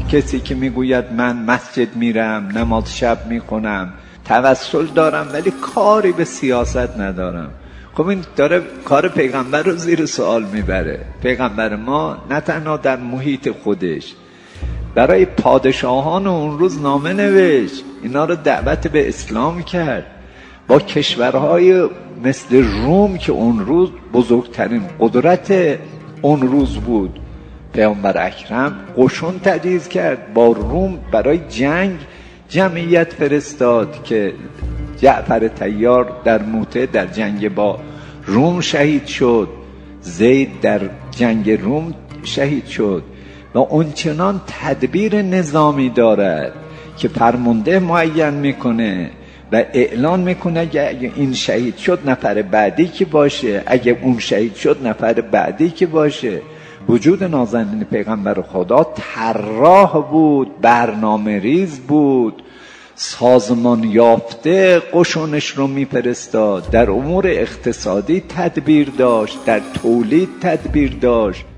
کسی که میگوید من مسجد میرم، نماز شب میخونم، توسل دارم ولی کاری به سیاست ندارم، خب این داره کار پیغمبر رو زیر سوال میبره. پیغمبر ما نه تنها در محیط خودش برای پادشاهان اون روز نامه نوشت، اینا رو دعوت به اسلام کرد. با کشورهای مثل روم که اون روز بزرگترین قدرت اون روز بود، پیامبر اکرم قشون تجهیز کرد، با روم برای جنگ جمعیت فرستاد که جعفر طیار در موته در جنگ با روم شهید شد، زید در جنگ روم شهید شد. و اونچنان تدبیر نظامی دارد که فرمانده معین میکنه و اعلان میکنه اگه این شهید شد نفر بعدی که باشه، اگه اون شهید شد نفر بعدی که باشه. وجود نازنین پیغمبر خدا طراح بود، برنامه ریز بود، سازمان یافته قشونش رو میفرستاد، در امور اقتصادی تدبیر داشت، در تولید تدبیر داشت.